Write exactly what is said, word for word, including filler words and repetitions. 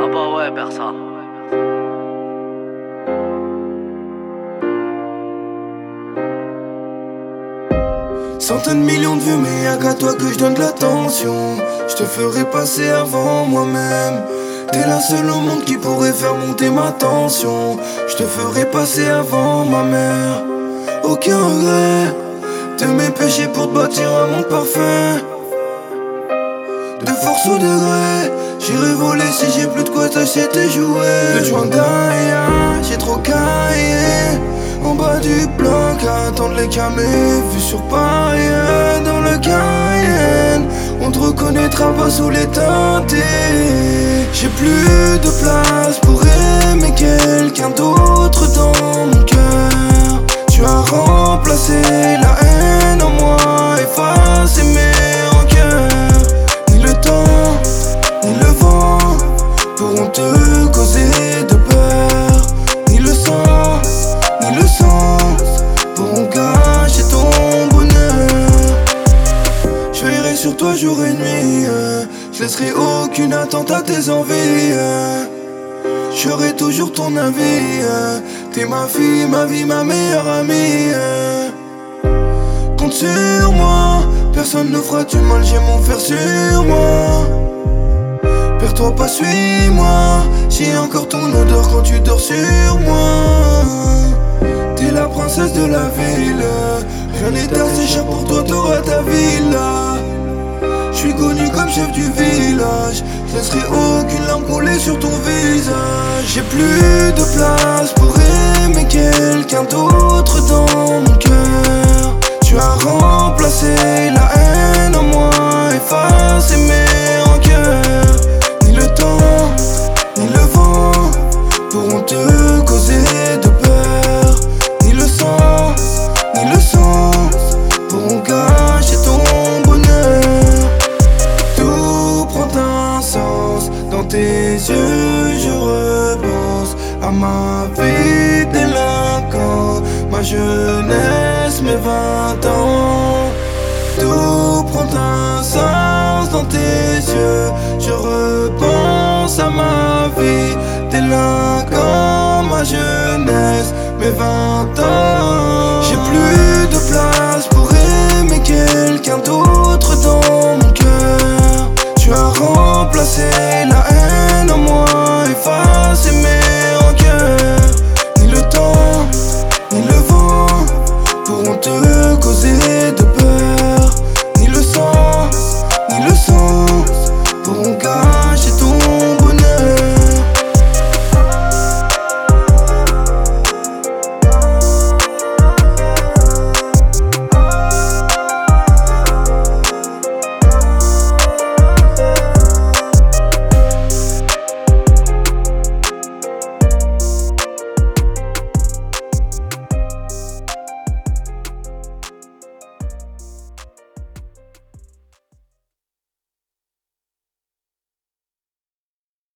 Ah bah ouais, Bersa. Centaines de millions de vues, mais y'a qu'à toi que je donne de l'attention. Je te ferai passer avant moi-même. T'es la seule au monde qui pourrait faire monter ma tension. Je te ferai passer avant ma mère. Aucun regret de mes péchés pour te bâtir un monde parfait. De force ou de gré, j'irai voler si j'ai plus de quoi t'acheter tes jouets. Le joint d'aïe, j'ai trop caillé en bas du bloc à attendre les camés. Vu sur Paris, dans le Cayenne, on te reconnaîtra pas sous les teintés. J'ai plus de place pour aimer quelqu'un d'autre dans mon cœur. Tu as remplacé la haine en moi, effacé mes rancœurs. Ni le temps, ni le vent pourront te causer de peur. Ni le sang, ni le sang pourront cacher ton bonheur. Je veillerai sur toi jour et nuit, euh. Je laisserai aucune attente à tes envies, euh. Je serai toujours ton avis, euh. T'es ma fille, ma vie, ma meilleure amie, euh. Compte sur moi, personne ne fera du mal, j'ai mon fer sur moi. Perds-toi pas, suis-moi, j'ai encore ton odeur quand tu dors sur moi. T'es la princesse de la ville, rien n'est assez cher pour toi, t'auras ta villa. J'suis connu comme chef du village, je laisserai aucune larme couler sur ton visage. J'ai plus de place pour aimer quelqu'un d'autre dans mon cœur. Tu as remplacé la haine en moi, effacé mes rancœurs. Ni le temps, ni le vent pourront te causer de peur. Ni le sang, ni le sang pourront cacher ton bonheur. Tout prend un sens dans tes yeux, je repense à ma vie délinquant, ma jeunesse, mes vingt ans. Tout prend un sens dans tes yeux, je repense à ma vie délinquant, ma jeunesse, mes vingt ans. J'ai plus de place pour aimer quelqu'un d'autre